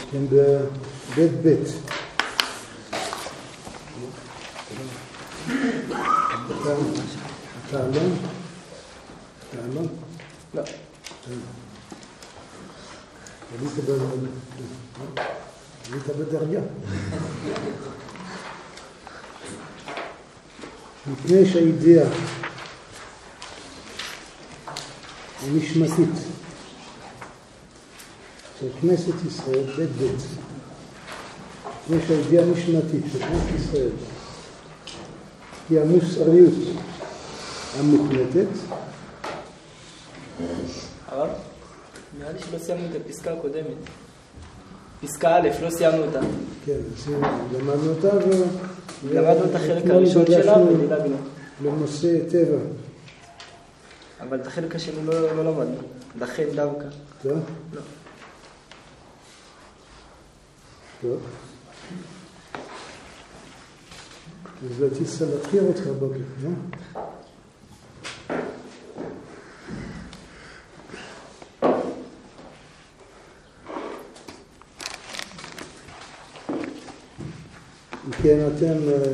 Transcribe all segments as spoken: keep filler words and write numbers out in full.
כן, בבית בית. אתה, אתה אלון? אתה אלון? לא. עלית בדרגה. מפני שהאידאה המשמעתית של כנסת ישראל, בית בית, מפני שהאידאה המשמעתית של כנסת ישראל היא המוסריות המוחלטת. הרב, נראה לי שלא סיימנו את הפסקה הקודמת. פסקה א', לא סיימנו אותה. כן, למדנו אותה ו... למדנו את החלק הראשון שלה ודילגנו. לנושא טבע. אבל את החלק השני לא, לא למדנו. לכן דווקא. טוב? לא. טוב. אז לא תצטרך להכיר אותך בוקר, לא? כן, אתם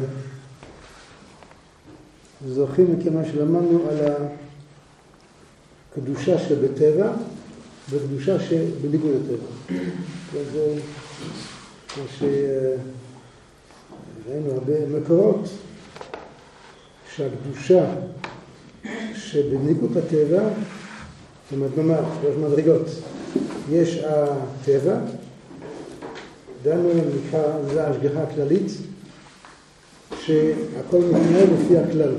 זוכים מכמה שלמדנו על הקדושה שבטבע וקדושה שבניגוד לטבע. זה מה שראינו הרבה מקורות, שהקדושה שבניגוד לטבע, זאת אומרת, נאמר, יש מדרגות. יש הטבע, דנו נקרא לזה השגחה הכללית, שהכל מתנהל לפי הכלל.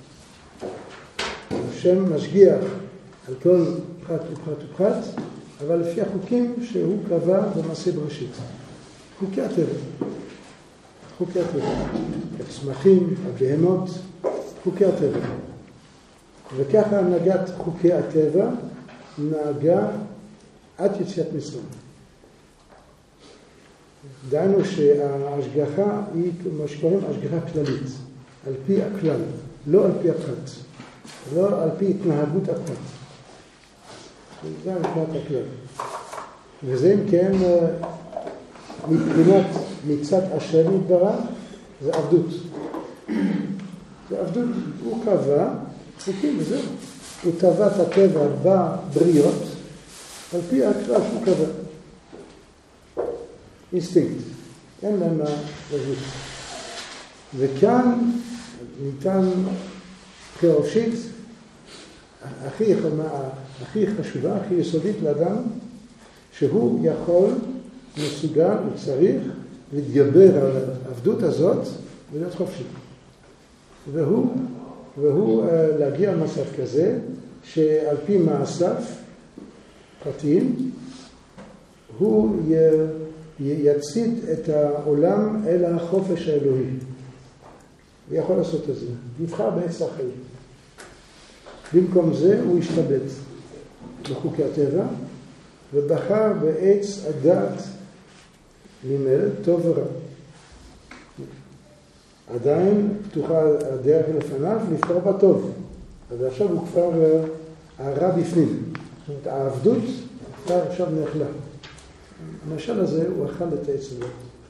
השם משגיח על כל פרט ופרט ופרט, אבל לפי החוקים שהוא קבע במעשה בראשית. חוקי הטבע. חוקי הטבע. הצמחים, הבהמות, חוקי הטבע. וככה הנהגת חוקי הטבע נהגה עד יציאת מצרים. דענו שההשגחה היא כמו שקוראים השגחה כללית, על פי הכלל, לא על פי הפרט, לא על פי התנהגות הפרט. זה מבחינת הכלל. וזה אם כן, מבחינת מצד השם יתברך, זה עבדות. זה עבדות, הוא קבע חוקים וזהו. הוא טבע את הטבע בבריות, על פי הכלל שהוא קבע. אינסטינקט, אין להם רזות. וכאן ניתן כראשית, הכי, הכי חשובה, הכי יסודית לאדם, שהוא יכול, מסוגל וצריך להתגבר על העבדות הזאת ולהיות חופשי. והוא, והוא להגיע למצב כזה, שעל פי מעשיו פרטיים, הוא יהיה יצית את העולם אל החופש האלוהי. הוא יכול לעשות את זה. נבחר בעץ החיים. במקום זה הוא השתבט בחוקי הטבע, ובחר בעץ הדעת ממילא טוב ורע. עדיין פתוחה הדרך לפניו לבחור בטוב. אז עכשיו הוא כבר הרע בפנים. זאת אומרת, העבדות כבר עכשיו נחלה. המשל הזה, הוא אכל את העץ הזה.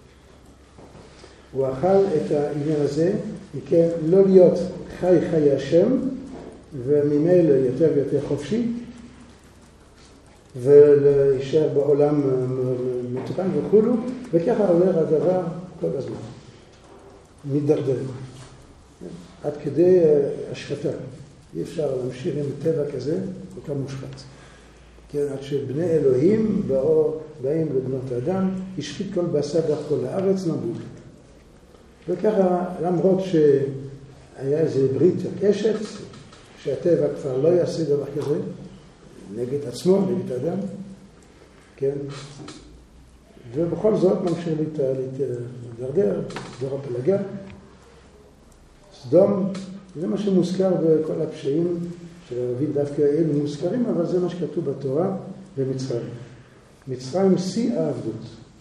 הוא אכל את העניין הזה, מכן לא להיות חי חי השם, וממילא יותר ויותר חופשי, ולהישאר בעולם מתוקן וכולו, וככה עובר הדבר כל הזמן. מתדרדר. עד כדי השחתה. אי אפשר להמשיך עם טבע כזה, כל כך מושחת. כן, עד שבני אלוהים באו, באים לבנות האדם, השחית כל בשר דרך כל הארץ נבול. וככה, למרות שהיה איזה ברית הקשת, שהטבע כבר לא יעשה דבר כזה, נגד עצמו, נגד האדם, כן, ובכל זאת ממשיך להתדרדר, דור הפלגה. סדום, זה מה שמוזכר בכל הפשעים, שהרבים דווקא אלו מוזכרים, אבל זה מה שכתוב בתורה במצרים. מצרים שיא העבדות.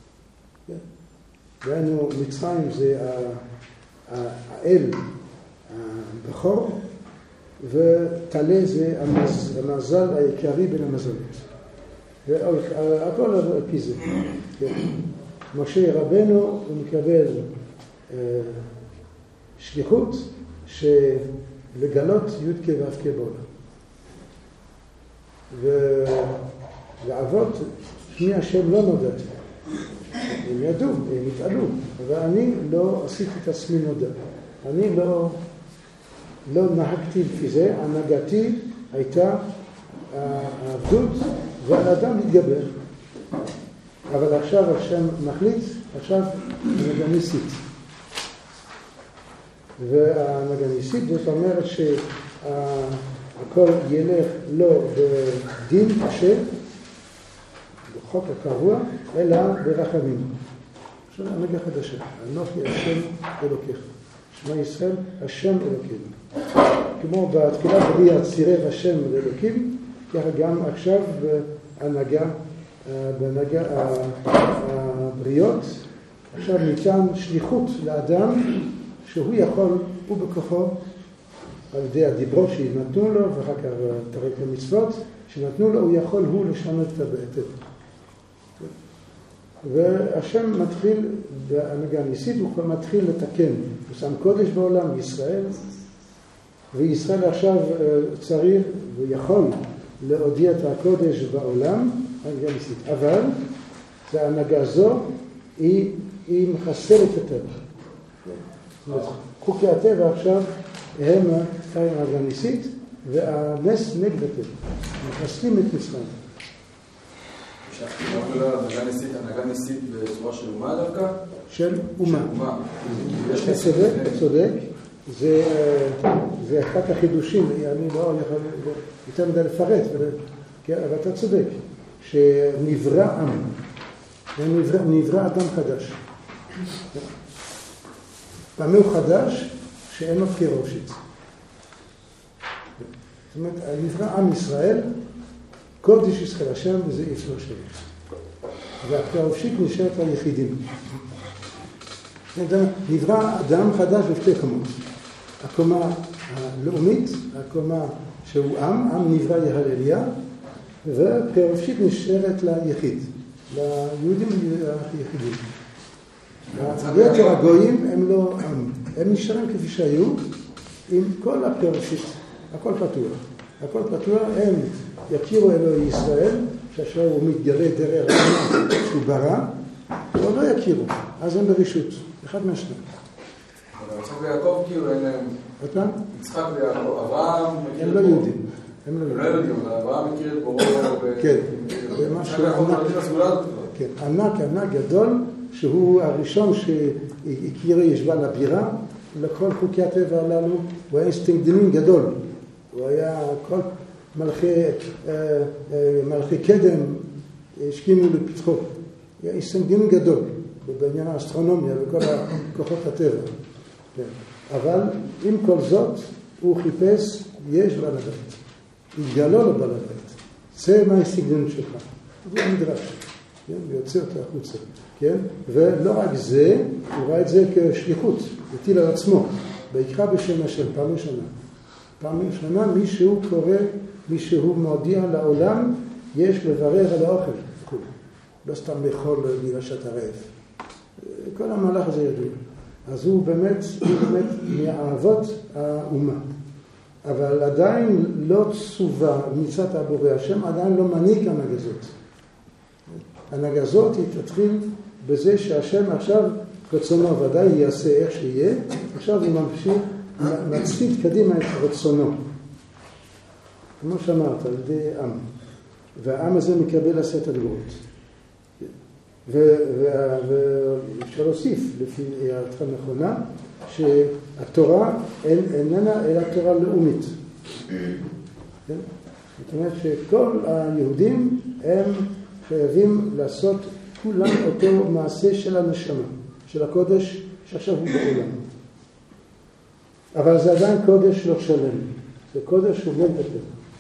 דהיינו, מצרים זה האל הבכור, ותלה זה המזל העיקרי בין המזלות. הכל על פי זה. משה רבנו הוא מקבל שליחות שלגלות י' כ' ו' כ' בעולם. ואבות שמי השם לא נודעתי. הם ידעו, הם התעלו, אבל אני לא עשיתי את עצמי נודע. אני לא, לא נהגתי לפי זה, הנהגתי הייתה העבדות ועל האדם להתגבר. אבל עכשיו השם מחליט, עכשיו הנהגה ניסית. והנהגה ניסית זאת אומרת שהכל ילך לא בדין קשה, בחוק הקבוע, אלא ברחמים. עכשיו הנהגה חדשה, אנוכי השם אלוקיך. שמע ישראל, השם אלוקינו. כמו בתחילה בריאה צירף השם לאלוקים, ככה גם עכשיו בהנהגה, בהנהגה הבריאות, עכשיו ניתן שליחות לאדם שהוא יכול, הוא בכוחו, על ידי הדיברות שנתנו לו, ואחר כך תרק המצוות שנתנו לו, הוא יכול הוא לשנות את הבעתת. והשם מתחיל, בהנהגה ניסית, הוא מתחיל לתקן. הוא שם קודש בעולם, ישראל, וישראל עכשיו צריך ויכול להודיע את הקודש בעולם, הנהגה ניסית. אבל ההנהגה זו היא, היא מחסלת את הטבע. חוקי הטבע עכשיו הם הנהגה ניסית, והנס נגד הטבע. מחסלים את מצרים. הנהגה ניסית בצורה של אומה דווקא? של אומה. אתה צודק, צודק. זה אחד החידושים, אני לא יכול יותר מדי לפרט, אבל אתה צודק, שנברא עם, נברא אדם חדש. פעם הוא חדש שאין לו כראשית. זאת אומרת, נברא עם ישראל, קודש ישראל השם, וזה אי אפשר שריך. והכראשית נשארת על יחידים. נברא אדם חדש בשתי קומות. הקומה הלאומית, הקומה שהוא עם, עם נברא יהלליה, וכראשית נשארת ליחיד, ליהודים היחידים. היתר הגויים הם לא עם, הם נשארים כפי שהיו, עם כל הכראשית, הכל פתוח. הכל פתוח, הם יכירו אלוהי ישראל, כאשר הוא מתגלה דרך רעיון שהוא ברא, או לא יכירו, אז הם ברשות, אחד מהשניים. אבל יצחק ויעקב כאילו אין להם... אותם? יצחק ויעקב, אברהם... הם לא יהודים. הם לא יהודים, אבל אברהם מכיר את בוראו... כן, במשהו ענק. כן, ענק, ענק גדול, שהוא הראשון שהכיר ישבה לבירה, לכל חוקי הטבע הללו, הוא היה אינסטינקט דינים גדול. הוא היה כל מלכי, מלכי קדם, השכימו לפתחו. היה אינסטינקט דינים גדול, בעניין האסטרונומיה וכל כוחות הטבע. כן. אבל עם כל זאת, הוא חיפש, יש בעל הבית. התגלו לו בעל הבית. זה מה הסגנון שלך. זה המדרש. כן? ויוצא אותה החוצה. כן? ולא רק זה, הוא ראה את זה כשליחות. הטיל על עצמו. ויקרא בשם השם, פעם ראשונה. פעם ראשונה מישהו קורא, מישהו מודיע לעולם, יש לברר על האוכל. לא סתם לאכול מרשת הרעב. כל המהלך הזה ידוע. אז הוא באמת, הוא באמת מאהבות האומה. אבל עדיין לא צובה מצד הבורא השם, עדיין לא מנהיג הנהגה זאת. הנהגה זאת היא תתחיל בזה שהשם עכשיו רצונו ודאי יעשה איך שיהיה, עכשיו הוא ממשיך, מצפיד קדימה את רצונו. כמו שאמרת, על ידי עם. והעם הזה מקבל עשרת הדיברות. ואפשר להוסיף, לפי הערתך נכונה, שהתורה איננה אלא תורה לאומית. זאת אומרת שכל היהודים הם חייבים לעשות כולם אותו מעשה של הנשמה, של הקודש שעכשיו הוא בעולם. אבל זה עדיין קודש לא שלם, זה קודש שהוא לא מטפל.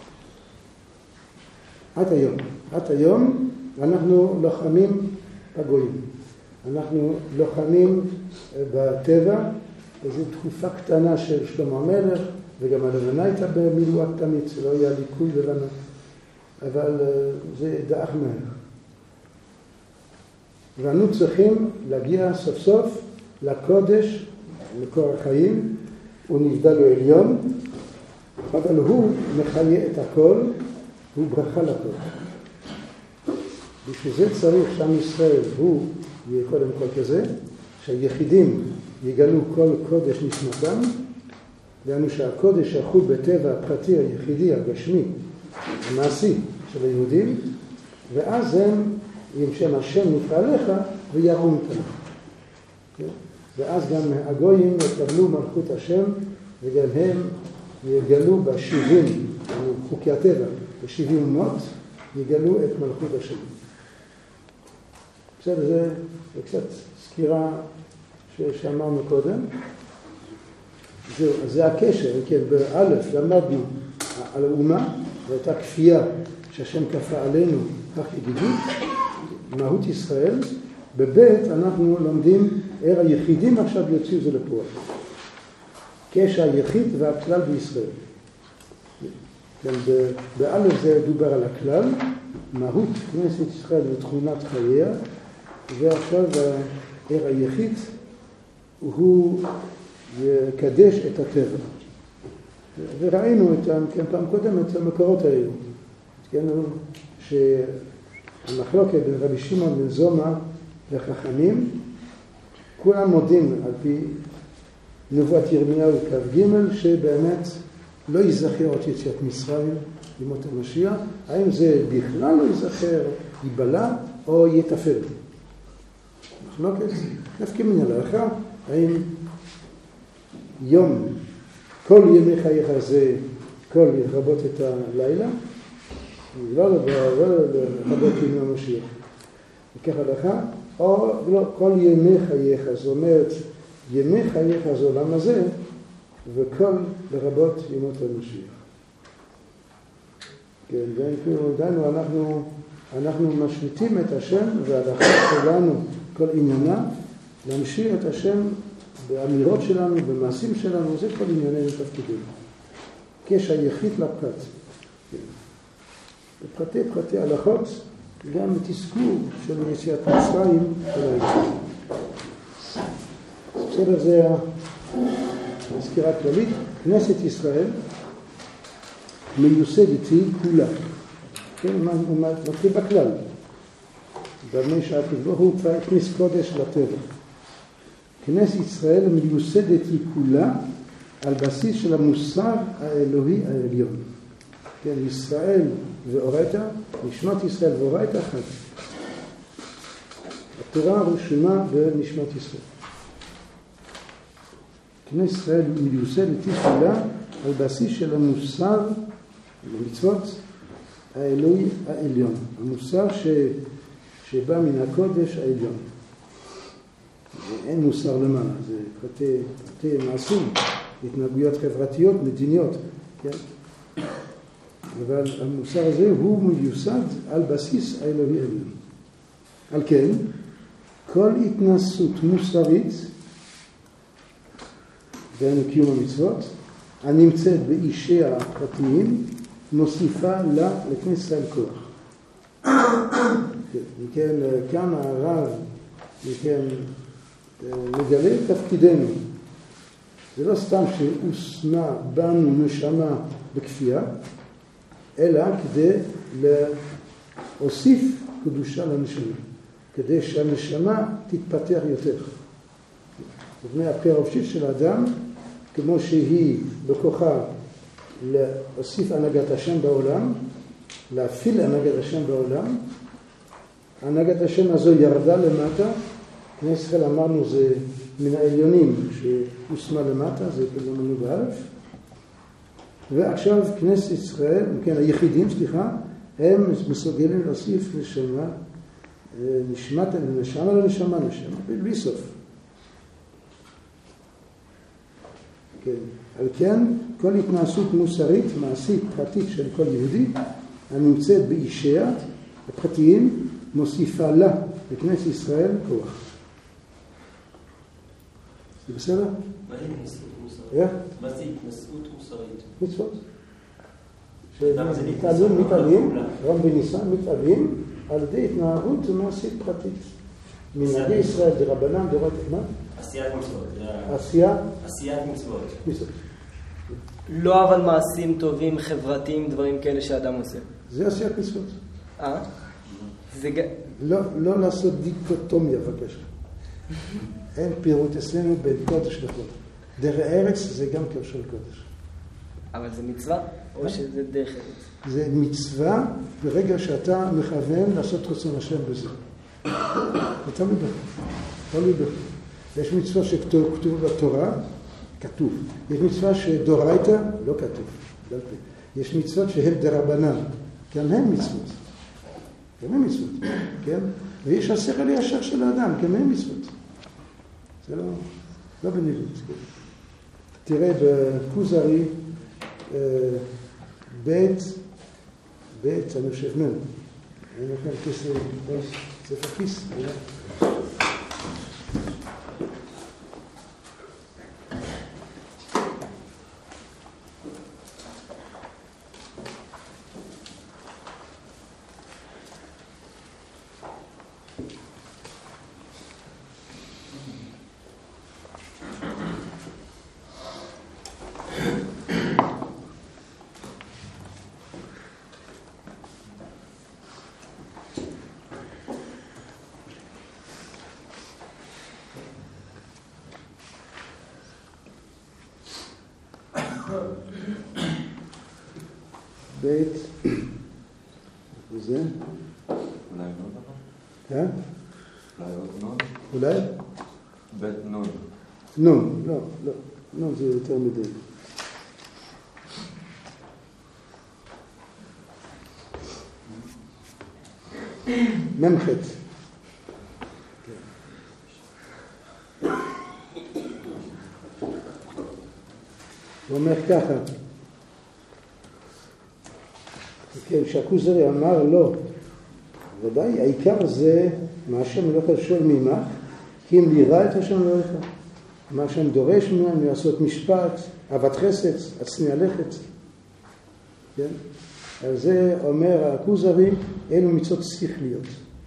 עד היום, עד היום אנחנו לוחמים בגויים. אנחנו לוחמים בטבע, וזו תקופה קטנה של שלמה המלך, וגם הלבנה הייתה במילואה קטנית, שלא היה ליקוי לבנה. אבל זה דאח מהר. ואנו צריכים להגיע סוף סוף לקודש, לקור החיים, הוא נבדל לו עליון, אבל הוא מחיה את הכל, הוא ברכה לכל. בשביל זה צריך שעם ישראל הוא יהיה קודם כל כזה, שהיחידים יגלו כל קודש נשמתם, ואנו שהקודש יחול בטבע הפרטי היחידי, הגשמי, המעשי של היהודים, ואז הם עם שם השם נקרא לך וירום אותם. ואז גם הגויים יקבלו מלכות השם, וגם הם יגלו בשבעים, חוקי הטבע, בשבעים אומות, יגלו את מלכות השם. בסדר, זה, זה קצת סקירה שאמרנו קודם. זה, זה הקשר, כן, באלף למדנו על האומה, והייתה כפייה שהשם כפה עלינו, כך יגידות, מהות ישראל. בבית אנחנו לומדים איך היחידים עכשיו יוציאו זה לפועל. קשר היחיד והכלל בישראל. כן, באלף זה דובר על הכלל, מהות כנסת ישראל ותכונת חייה, ועכשיו איך היחיד הוא יקדש את הטבע. וראינו את, כן, פעם קודם את המקורות האלו. כן, שהמחלוקת בין רבי שמעון בן זומא לחכמים, כולם מודים על פי נבואת ירמיהו כ"ג, שבאמת לא ייזכר עוד יציאת מצרים ימות המשיח. האם זה בכלל לא ייזכר, ייבלע או יתפל? מחלוקת, נפקא מינה להלכה, האם יום, כל ימי חייך זה כל לרבות את הלילה, לא לרבות ימי המשיח. וכך הלכה, או לא, כל ימי חייך, זאת אומרת, ימי חייך זה עולם הזה, וכל לרבות ימות המשיח. כן, דנו, אנחנו, אנחנו משמיטים את השם, וההלכה שלנו, כל עניינה, להמשיך את השם באמירות שלנו, במעשים שלנו, זה כל ענייני תפקידים. קשר יחיד לפרט. בפרטי פרטי הלכות, גם תזכור של יציאת מצרים של היציאה. בסדר, זה הסקירה כללית. כנסת ישראל מיוסדת היא כולה. כן, הוא מתחיל בכלל. במה שהקדוש הוא כבר הכניס קודש לטבע. כנסת ישראל מיוסדת היא כולה על בסיס של המוסר האלוהי העליון. כן, ישראל ואורייתא, נשמת ישראל ואורייתא אחת. התורה רשומה בנשמת ישראל. כנסת ישראל מיוסדת היא כולה על בסיס של המוסר, המצוות האלוהי העליון. המוסר ש... שבא מן הקודש העליון. אין מוסר למעלה, זה פרטי, פרטי מעשים, התנהגויות חברתיות, מדיניות, כן? אבל המוסר הזה הוא מיוסד על בסיס האלוהי העליון. על כן, כל התנסות מוסרית, דהיינו קיום המצוות, הנמצאת באישיה הפרטיים, מוסיפה לה לכנסת ישראל כוח. וכן, כאן הרב, וכן, מגלה תפקידנו. זה לא סתם שהוסמה בנו נשמה בכפייה, אלא כדי להוסיף קדושה לנשמה, כדי שהנשמה תתפתח יותר. זאת אומרת, הפרופשית של האדם, כמו שהיא בכוחה להוסיף הנהגת השם בעולם, להפעיל הנהגת השם בעולם, הנהגת השם הזו ירדה למטה, כנסת ישראל אמרנו זה מן העליונים שהוסמה למטה, זה כלומנו באלף, ועכשיו כנסת ישראל, כן, היחידים, סליחה, הם מסוגלים להוסיף נשמה, נשמת, נשמה לנשמה, נשמה, בלי סוף. כן. על כן, כל התנהגות מוסרית, מעשית, פרטית של כל יהודי, הנמצאת באישיה, הפרטיים, מוסיפה לה, לכנסת ישראל, כוח. זה בסדר? מה היא התנשאות מוסרית? מה זה התנשאות מוסרית? מצוות. שמתעלים, מתעלים, רם בניסן, מתעלים על ידי התנהגות מעשית פרטית. מנהגי ישראל דרבנן דורת, מה? עשיית מצוות. עשייה? עשיית מצוות. מצוות. לא אבל מעשים טובים, חברתיים, דברים כאלה שאדם עושה. זה עשיית מצוות. אה? זה ג... לא, לא לעשות דיקוטומיה, בבקשה. אין פירוט אצלנו בין קודש לחול. דרך ארץ זה גם קרשו לקודש. אבל זה מצווה? או שזה דרך ארץ? זה מצווה ברגע שאתה מכוון לעשות רצון השם בזה. אתה מדבר. לא מדבר. יש מצווה שכתוב בתורה, כתוב. יש מצווה שדורייתא, לא כתוב. יש מצוות שהן דרבנן. גם הן מצוות. גם הן מצוות. כן? ויש השכל הישר של האדם, גם הן מצוות. זה לא, לא בניגוד. תראה בכוזרי, בית, בית, אני חושב מן. אני נותן כיס, ספר כיס. בית, וזה? אולי לא דבר? אה? אולי עוד נון? אולי? בית נון. נון, לא, לא. נון זה יותר מדי. ממחת. הוא אומר ככה. כן, שהכוזרי אמר לא, ודאי, העיקר זה מה השם אלוהיך שואל ממך, כי אם לירא את השם אלוהיך, מה השם דורש ממנו, לעשות משפט, אהבת חסד, הצניע לכת. כן? על זה אומר הכוזרי, אלו מצוות שכליות.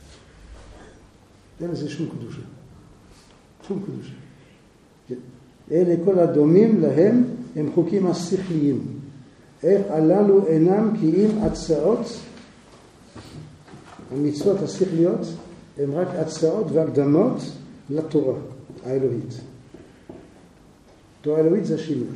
אין לזה שום קדושה. שום קדושה. כן. אלה כל הדומים להם הם חוקים השכליים. איך הללו אינם כי אם הצעות, המצוות השכליות, הן רק הצעות והקדמות לתורה האלוהית. תורה האלוהית זה השינוי.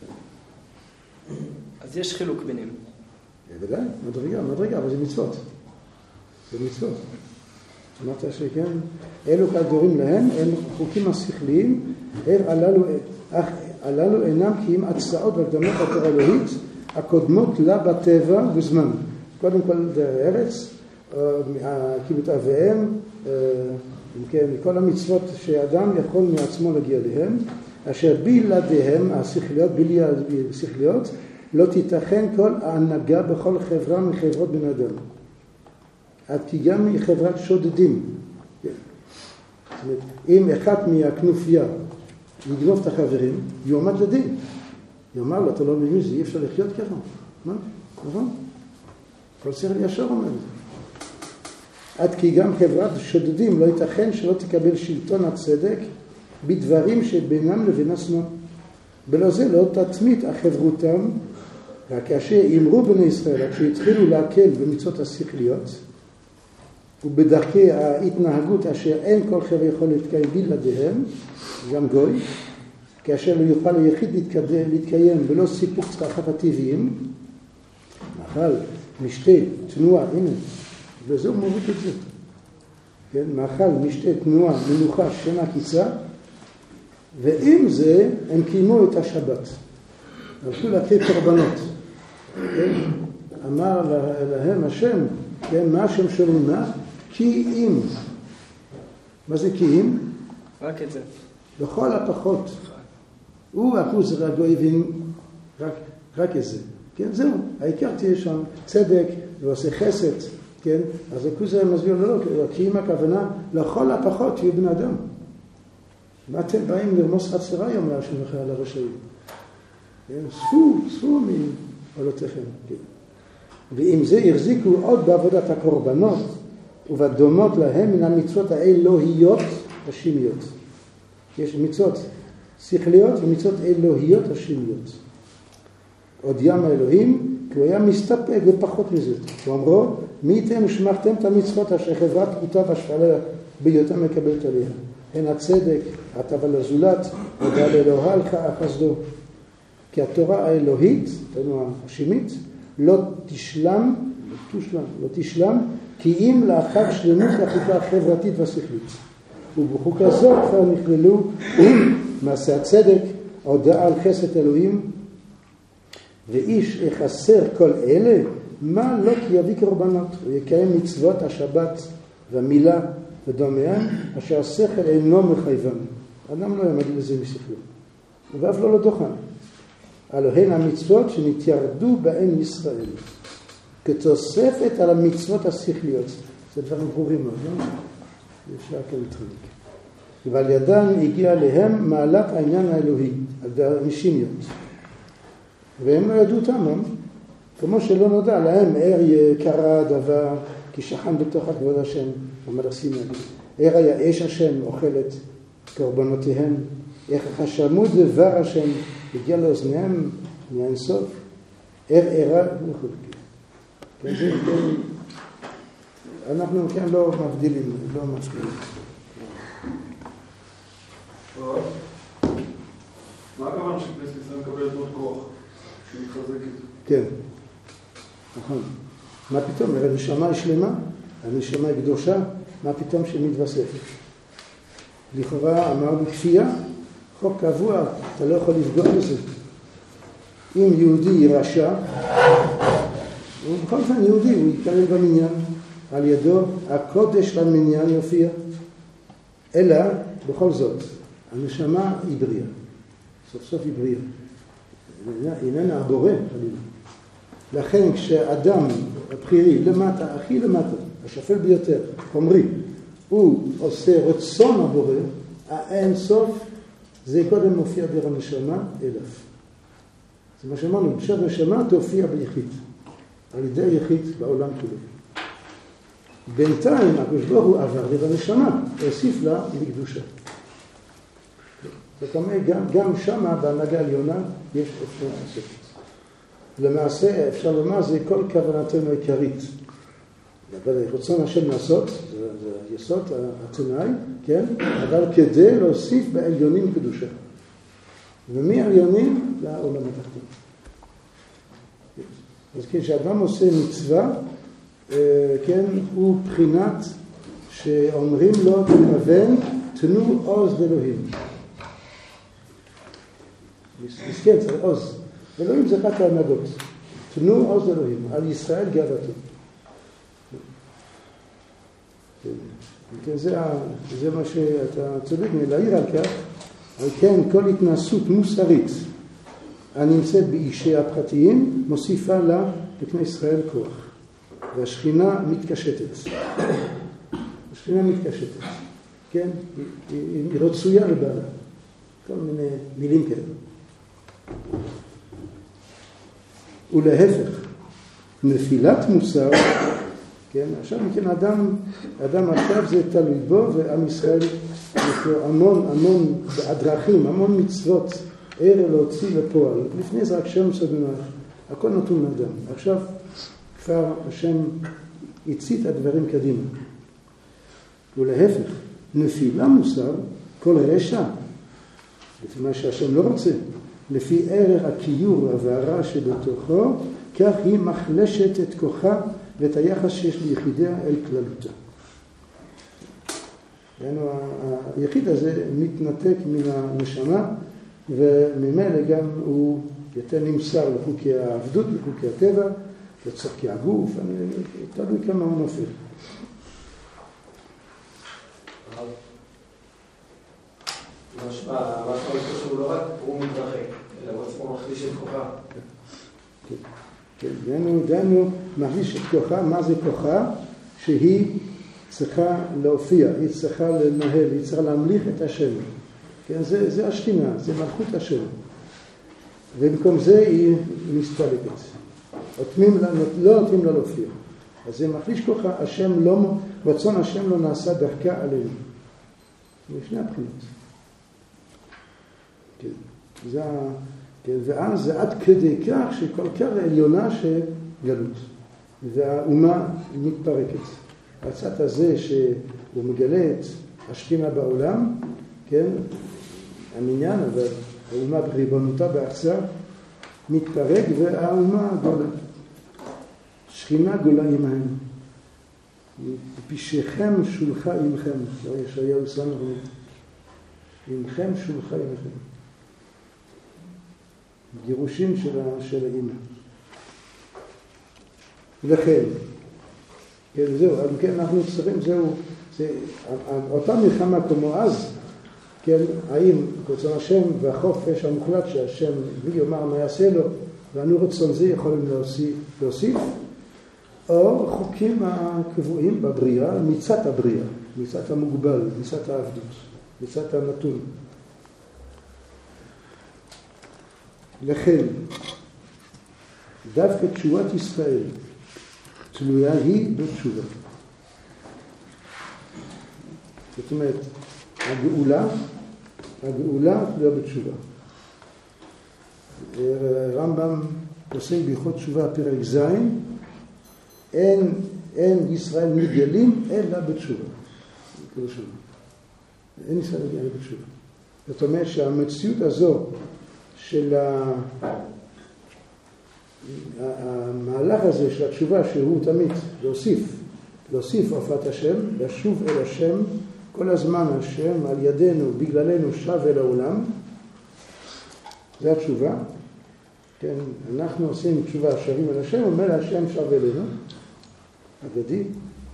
אז יש חילוק ביניהם. בוודאי, מדרגה, מדרגה, אבל זה מצוות. זה מצוות. אמרת שכן, אלו כדורים להם, הם חוקים השכליים, איך הללו, הללו אינם כי אם הצעות והקדמות לתורה האלוהית, הקודמות לה בטבע וזמן. קודם כל בארץ, קיבוץ אביהם, כן, כל המצוות שאדם יכול מעצמו להגיע אליהם, אשר בלעדיהם, השכליות, בלי השכליות, לא תיתכן כל ההנהגה בכל חברה מחברות בן אדם. עד כי גם היא חברת שודדים. זאת אומרת, אם אחד מהכנופיה יגנוב את החברים, יועמד לדין. יאמר לו, אתה לא מבין, זה אי אפשר לחיות ככה. מה? נכון? כל שכל ישר אומר. עד כי גם חברת שודדים לא ייתכן שלא תקבל שלטון הצדק בדברים שבינם לבין עצמם. בלא זה לא תתמית החברותם, רק כאשר אמרו בני ישראל, כשהתחילו להקל במצוות השכליות, ובדרכי ההתנהגות אשר אין כל חבר יכול להתקיים בלעדיהם, גם גוי, כאשר לא יוכל היחיד להתקיים בלא סיפוק צרכיו הטבעיים, מאכל, משתה, תנועה, הנה, וזה הוא מוריד את זה. כן, מאכל, משתה, תנועה, מנוחה, שינה, קיצה, ועם זה הם קיימו את השבת. הלכו להקריב קורבנות. כן? אמר להם השם, כן, מה השם שואלים מה? כי אם. מה זה כי אם? רק את זה. בכל הפחות. הוא אחוז רגועים, רק, רק את זה. כן, זהו. העיקר תהיה שם צדק ועושה חסד. כן? אז הכוזר מסביר לו, לא, כי אם הכוונה, לכל הפחות תהיו בן אדם. מה אתם באים לרמוס חצרה יום להשם לכם על הרשעים? כן? ספו, ספו מעולותיכם. כן. ועם זה החזיקו עוד בעבודת הקורבנות, ובדומות להם מן המצוות האלוהיות השמיות. יש מצוות שכליות ומצוות אלוהיות השמיות. עוד ים האלוהים, כי הוא היה מסתפק בפחות מזה. הוא אמרו, מי ייתן ושמחתם את המצוות אשר חברה פחותה והשפלה בהיותה מקבלת עליה. הן הצדק, הטבה לזולת, הודעה לאלוהה לך החסדו. כי התורה האלוהית, תנו השמית, לא תשלם, לא תשלם, לא תשלם, כי אם לאחר שלמות החוקה החברתית והשכלית. ובחוקה זו כבר נכללו מעשה הצדק, ההודעה על חסד אלוהים, ואיש יחסר כל אלה, מה לא כי יביא קורבנות, הוא יקיים מצוות השבת והמילה ודומיהם, אשר השכל אינו מחייבם. אדם לא יעמד לזה משכלו, ואף לא לדוחן. הלא הן המצוות שנתיירדו בהן ישראל, כתוספת על המצוות השכליות. זה דברים ברורים מאוד, לא? אפשר כאן להתחלק. ועל ידן הגיע להם מעלת העניין האלוהי, על המשיניות. והם לא ידעו אותם, כמו שלא נודע להם, ער יקרא דבר, כי שכן בתוך הכבוד השם, המלך סיני. ער היה אש השם, אוכלת קורבנותיהם. איך חשמו דבר השם, הגיע לאוזניהם מאין סוף. ער ערה, וכו'. כן, זה, כן, אנחנו כן לא מבדילים, לא מבדילים. מה הכוונה שכנסת ישראל מקבלת עוד כוח? שהיא מתחזקת? כן, נכון. מה פתאום? הנשמה היא שלמה, הנשמה היא קדושה, מה פתאום שמתווספת? לכאורה אמרנו כפייה, חוק קבוע, אתה לא יכול לפגוע בזה. אם יהודי רשע, הוא בכל פעם יהודי, הוא יתקרב במניין, על ידו הקודש למניין יופיע. אלא, בכל זאת, הנשמה היא בריאה. סוף סוף היא בריאה. איננה הבורא, חלילה. לכן כשאדם הבחירי למטה, הכי למטה, השפל ביותר, חומרי, הוא עושה רצון הבורא, האין סוף, זה קודם מופיע דר הנשמה אלף. זה מה שאמרנו, בשביל הנשמה תופיע ביחיד, על ידי יחיד בעולם כולו. בינתיים הקדוש ברוך הוא עבר דר הנשמה, הוסיף לה בקדושה. זאת אומרת, גם, גם שמה בהנהגה העליונה יש אפשר לעשות. למעשה, אפשר לומר, זה כל כוונתנו העיקרית. רצון השם לעשות, זה, זה יסוד, התנאי, כן? אבל כדי להוסיף בעליונים קדושה. ומעליונים לעולם התחתון. אז כשאדם עושה מצווה, כן, הוא בחינת שאומרים לו, תכוון, תנו עוז לאלוהים. מסכן, זה עוז. אלוהים זה רק ההנהגות. תנו עוז לאלוהים, על ישראל גאוותו. כן, זה, זה מה שאתה צודק מלהעיר על כך, על כן כל התנסות מוסרית הנמצאת באישי הפרטיים מוסיפה לה בקנה ישראל כוח. והשכינה מתקשטת. השכינה מתקשטת. כן? היא, היא, היא רצויה לבעלה. כל מיני מילים כאלה. ולהפך, נפילת מוסר, כן, עכשיו מכן אדם, אדם עכשיו זה תלוי בו, ועם ישראל יש לו המון, המון הדרכים, המון מצוות, ער להוציא לפועל. לפני זה רק שם סודנוח, הכל נתון לאדם. עכשיו כבר השם הצית את הדברים קדימה. ולהפך, נפילה מוסר, כל רשע, לפי מה שהשם לא רוצה, לפי ערך הקיור והרע שבתוכו, כך היא מחלשת את כוחה ואת היחס שיש ליחידיה אל כללותה. היחיד הזה מתנתק מן הנשמה, וממילא גם הוא יותר נמסר לחוקי העבדות, לחוקי הטבע, לצורכי הגוף, אני תלוי כמה הוא נופל. מה שהולך שהוא לא רק הוא מתרחק, אלא הוא עצמו מחליש את כוחה. כן, דנו, דנו, מחליש את כוחה, מה זה כוחה? שהיא צריכה להופיע, היא צריכה לנהל, היא צריכה להמליך את השם. כן, זה, זה השכינה, זה מלכות השם. ובמקום זה היא מסתלקת. אוטמים לה, לא נותנים לה להופיע. אז זה מחליש ככה, השם לא, רצון השם לא נעשה דרכה עלינו. בשני הבחינות. כן. זה, כן, ואז זה עד כדי כך שכל כך עליונה שגלות. והאומה מתפרקת. הצד הזה שהוא מגלה את השכינה בעולם, כן, המניין, אבל האומה בריבונותה בארצה, מתפרק והאומה גולה. שכינה גולה עמהם. פישיכם שולחה עמכם. ישעיהו סמך עמכם שולחה עמכם. גירושים של, של האמא. לכן, כן, זהו, כן, אנחנו צריכים, זהו, זה, אותה מלחמה כמו אז, כן, האם רצון השם והחופש המוחלט שהשם מי יאמר מה יעשה לו, ואנו רצון זה יכולים להוסיף, להוסיף, או חוקים הקבועים בבריאה, מצד הבריאה, מצד המוגבל, מצד העבדות, מצד הנתון. לכן, דווקא תשובת ישראל תלויה היא בתשובה. זאת אומרת, הגאולה, הגאולה תלויה בתשובה. רמב"ם עושה בהלכות תשובה פרק ז', אין, אין ישראל מתגלים אלא בתשובה. אין ישראל מתגלים אלא בתשובה. זאת אומרת שהמציאות הזו של המהלך הזה של התשובה שהוא תמיד להוסיף, להוסיף הופעת השם, לשוב אל השם, כל הזמן השם על ידינו, בגללנו שב אל העולם, זה התשובה. כן, אנחנו עושים תשובה, שבים אל השם, אומר השם שב אלינו, הדדי.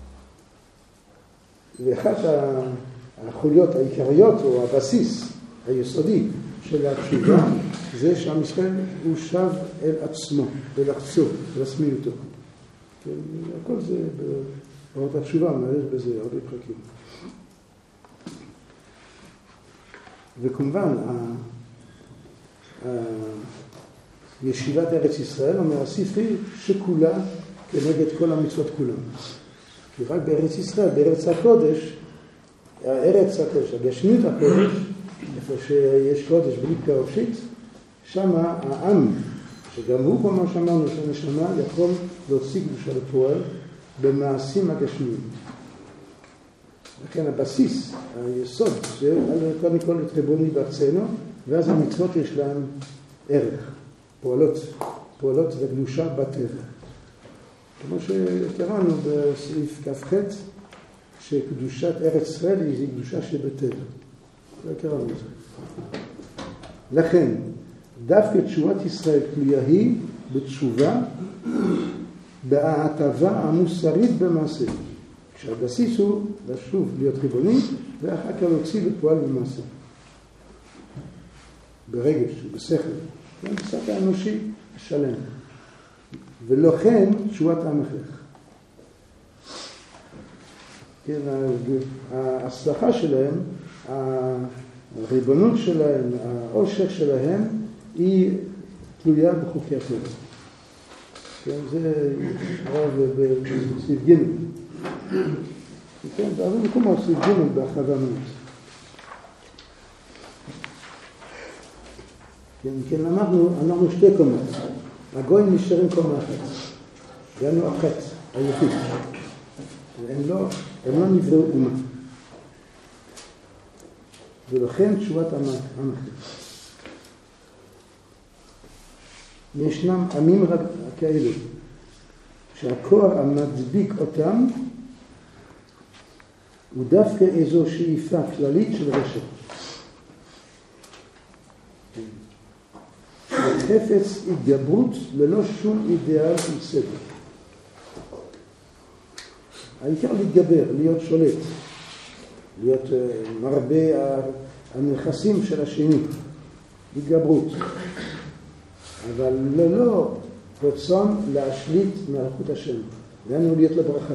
ואחת החוליות העיקריות או הבסיס היסודי של התשובה זה שעם ישראל הוא שב אל עצמו, אל עצמו, אל עצמיותו. כן, הכל זה באורת התשובה, מערך בזה הרבה פרקים. וכמובן, ישיבת ארץ ישראל אומר הספרי שכולה כנגד כל המצוות כולם. כי רק בארץ ישראל, בארץ הקודש, הארץ הקודש, הגשמיות הקודש, איפה שיש קודש בלי פרופשית, שם העם, שגם הוא כמו שאמרנו שנשמה, יכול להוציא קדושה לפועל במעשים הגשמיים. לכן הבסיס, היסוד, זה קודם כל את ריבוני בארצנו, ואז המצוות יש להם ערך, פועלות, פועלות וקדושה בטבע. כמו שקראנו בסעיף כ"ח, שקדושת ארץ ישראל היא קדושה שבטבע. זה קראנו את זה. לכן, דווקא תשובת ישראל תלויה היא בתשובה, בהטבה המוסרית במעשה. כשהבסיס הוא לשוב להיות ריבוני, ואחר כך להוציא בפועל במעשה. ברגש, בשכל. כן, בשכל האנושי שלם. ולכן תשובת המחלך. כן, ההצלחה שלהם, הריבונות שלהם, העושר שלהם, היא תלויה בחוקי הטבע. כן, זה הרב בסעיף ג'. כן, בהרבה מקומות סעיף ג' בהרחבה מאוד. כן, כן, אנחנו, אנחנו שתי קומות. הגויים נשארים קומה אחת. יענו החטא, היחיד. הם לא, הם לא נבראו אומה. ולכן תשובת המחלך. ישנם עמים רק כאלה, שהכוח המדביק אותם הוא דווקא איזו שאיפה כללית של רשע. חפץ התגברות ללא שום אידיאל של צדק. העיקר להתגבר, להיות שולט, להיות uh, מרבה הנכסים של השני, התגברות. אבל ללא רצון להשליט מלכות השם, ואנו להיות לברכה.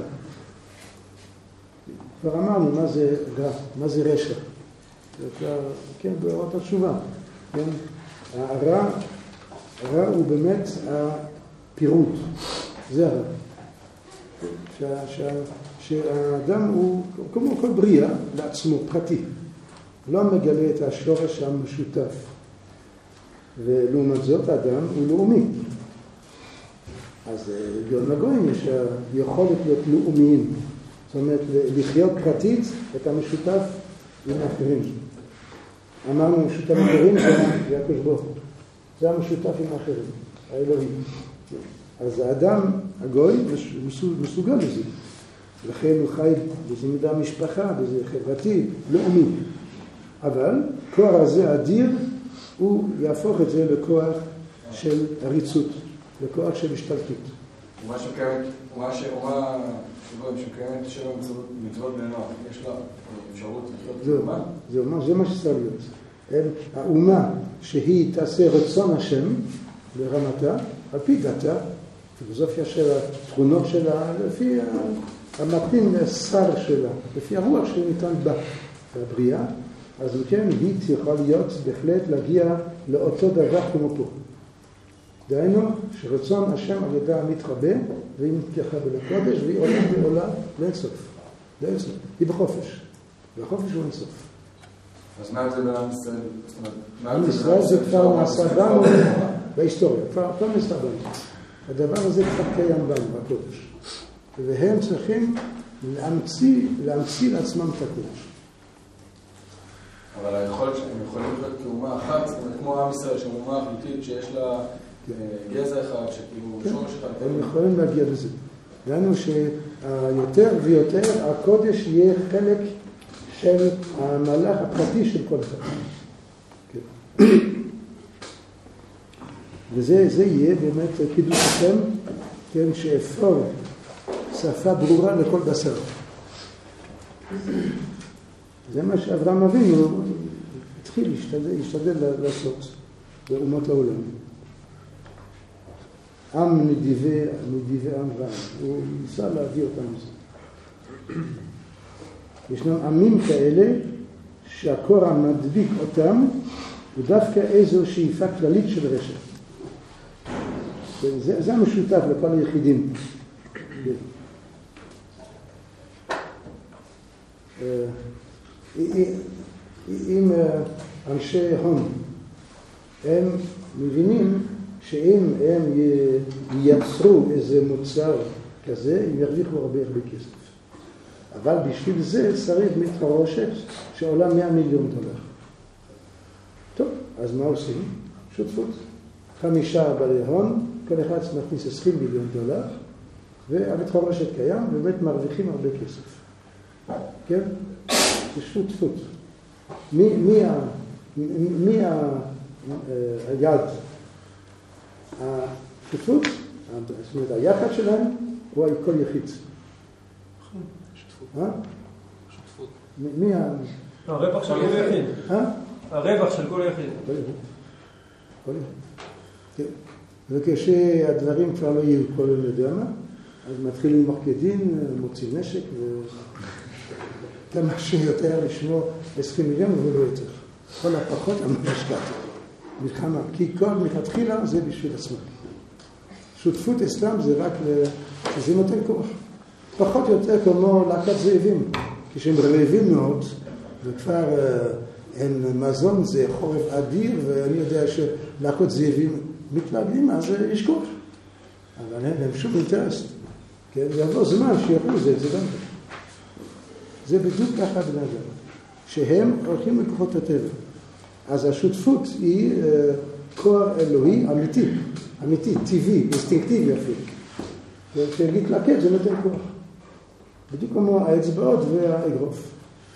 כבר אמרנו מה זה רע, מה זה רשע. וכבר, כן, באורת התשובה. כן? הרע, הרע הוא באמת פירוט. זה הרע. שה, שה, שהאדם הוא, כמו כל בריאה, לעצמו, פרטי. לא מגלה את השורש המשותף. ולעומת זאת, האדם הוא לאומי. אז גם לגויים יש יכולת להיות לאומיים. זאת אומרת, לחיות פרטית את המשותף עם האחרים. אמרנו, המשותף עם האחרים זה הקדוש ברוך הוא. זה המשותף עם האחרים, האלוהים. אז האדם, הגוי, מסוגל לזה. לכן הוא חי בזה מידה משפחה, בזה חברתי, לאומי. אבל כוח הזה אדיר, הוא יהפוך את זה לכוח של עריצות, לכוח של השתלטות. ומה שמקיימת, ומה שאומה שבועים שמקיימת שבע מצוות בני נוח, יש לה אפשרות לחיות לאומה? זה מה שצריך להיות. האומה שהיא תעשה רצון השם ברמתה, על פי דתה, פילוסופיה של התכונות שלה, לפי המתאים לשר שלה, לפי הרוח שניתן בה, בבריאה, אז כן, היא צריכה להיות בהחלט להגיע לאותו דבר כמו פה. דהיינו, שרצון השם על ידה מתרבה, והיא מתייחדה לקודש, והיא עולה ועולה לאינסוף. לאינסוף. היא בחופש. והחופש הוא אינסוף. אז מה זה בעם ישראל? עם ישראל זה כבר נעשה בנו בהיסטוריה. כבר נעשה בנו. הדבר הזה כבר קיים בנו, בקודש. והם צריכים להמציא, להמציא לעצמם את הקודש. אבל היכולת שהם יכולים להיות כאומה אחת, זאת אומרת, כמו עם ישראל, שהיא אומה אחדותית שיש לה גזע אחד, שכאילו שורש אחד. הם יכולים להגיע לזה. דהיינו שיותר ויותר הקודש יהיה חלק של המהלך הפרטי של כל אחד. וזה יהיה באמת קידוש השם, כן, שאפשר שפה ברורה לכל בשר. זה מה שאברהם אבינו התחיל להשתדל, להשתדל לעשות באומות העולם. עם נדיבי, נדיבי עם רעם. הוא ניסה להביא אותם לזה. ישנם עמים כאלה שהקור המדביק אותם הוא דווקא איזו שאיפה כללית של רשע. זה, זה המשותף לכל היחידים. אם אנשי הון הם מבינים שאם הם ייצרו איזה מוצר כזה, הם ירוויחו הרבה הרבה כסף. אבל בשביל זה צריך מתחרושת שעולה מאה מיליון דולר. טוב, אז מה עושים? שותפות. חמישה בעלי הון, כל אחד מכניס עשרים מיליון דולר, והמתחרושת קיים, ובאמת מרוויחים הרבה כסף. כן? זה שותפות. מי, מי, ה, מי ה, היד? השותפות, זאת אומרת, היחד שלהם הוא כל יחיד. שותפות. אה? שותפות. מי ה... הרווח של כל יחיד. אה? הרווח של כל יחיד. כל יחיד. כל יחיד. כן. וכשהדברים כבר לא יהיו כל יודע מה, אז מתחילים למוח כדין, מוציא נשק, וכמה שיותר לשמור עשרים מיליון ולא יותר. כל הפחות המשקעת. מלחמה. כי כל מלכתחילה זה בשביל עצמם. שותפות אסלאם זה רק שזה נותן כוח. פחות או יותר כמו להקת זאבים. כשהם רעבים מאוד, וכבר אין מזון, זה חורף אדיר, ואני יודע שלהקות זאבים מתנגדים, אז יש כוח. אבל אין להם שום אינטרס. כן? יבוא זמן שיראו זה, זה גם זה. זה בדיוק ככה בני אדם. שהם הולכים לכוחות הטבע. אז השותפות היא כוח אלוהי אמיתי, אמיתי, טבעי, אינסטינקטיבי אפילו. ולהתלכד זה נותן כוח. בדיוק כמו האצבעות והאגרוף.